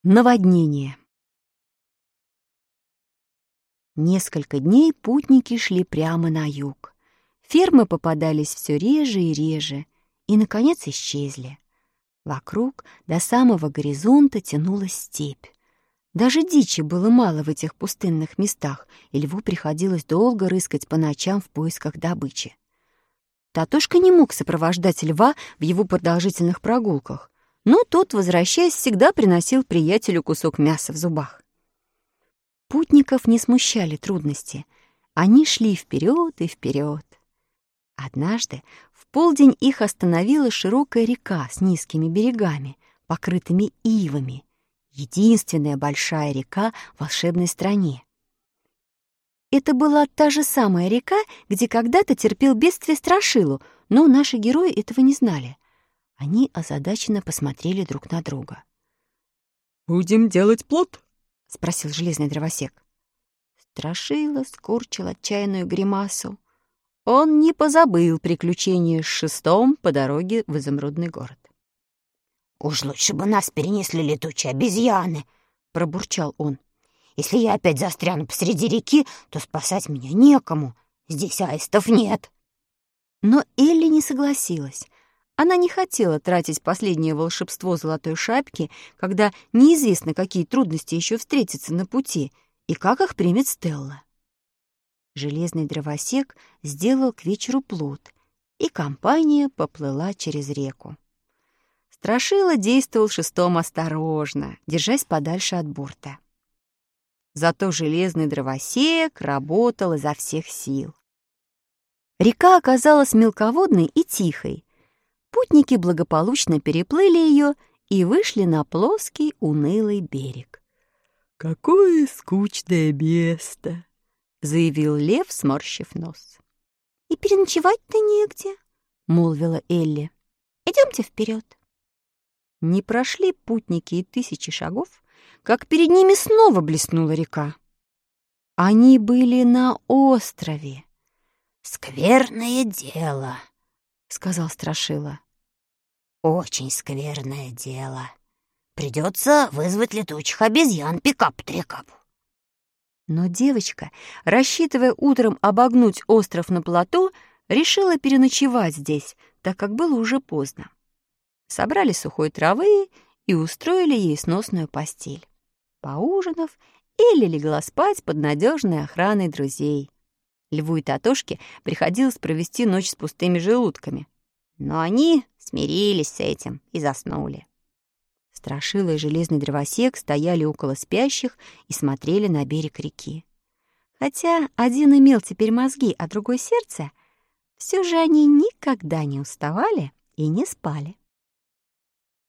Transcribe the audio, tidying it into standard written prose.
Наводнение. Несколько дней путники шли прямо на юг. Фермы попадались все реже и реже, и, наконец, исчезли. Вокруг до самого горизонта тянулась степь. Даже дичи было мало в этих пустынных местах, и льву приходилось долго рыскать по ночам в поисках добычи. Татошка не мог сопровождать льва в его продолжительных прогулках, но тот, возвращаясь, всегда приносил приятелю кусок мяса в зубах. Путников не смущали трудности. Они шли вперед и вперед. Однажды в полдень их остановила широкая река с низкими берегами, покрытыми ивами. Единственная большая река в волшебной стране. Это была та же самая река, где когда-то терпел бедствие Страшилу, но наши герои этого не знали. Они озадаченно посмотрели друг на друга. «Будем делать плот?» — спросил железный дровосек. Страшила скорчил отчаянную гримасу. Он не позабыл приключения с шестом по дороге в изумрудный город. «Уж лучше бы нас перенесли летучие обезьяны», — пробурчал он. «Если я опять застряну посреди реки, то спасать меня некому. Здесь аистов нет». Но Элли не согласилась. Она не хотела тратить последнее волшебство золотой шапки, когда неизвестно, какие трудности еще встретятся на пути и как их примет Стелла. Железный дровосек сделал к вечеру плот, и компания поплыла через реку. Страшила действовал шестом осторожно, держась подальше от борта. Зато железный дровосек работал изо всех сил. Река оказалась мелководной и тихой. Путники благополучно переплыли ее и вышли на плоский, унылый берег. «Какое скучное место!» — заявил лев, сморщив нос. «И переночевать-то негде», — молвила Элли. «Идемте вперед». Не прошли путники и 1000 шагов, как перед ними снова блеснула река. Они были на острове. «Скверное дело», — сказал Страшила. «Очень скверное дело. Придется вызвать летучих обезьян пикап-трекап». Но девочка, рассчитывая утром обогнуть остров на плоту, решила переночевать здесь, так как было уже поздно. Собрали сухой травы и устроили ей сносную постель. Поужинав, Элли легла спать под надежной охраной друзей. Льву и Татошке приходилось провести ночь с пустыми желудками, но они смирились с этим и заснули. Страшила и железный дровосек стояли около спящих и смотрели на берег реки. Хотя один имел теперь мозги, а другой — сердце, все же они никогда не уставали и не спали.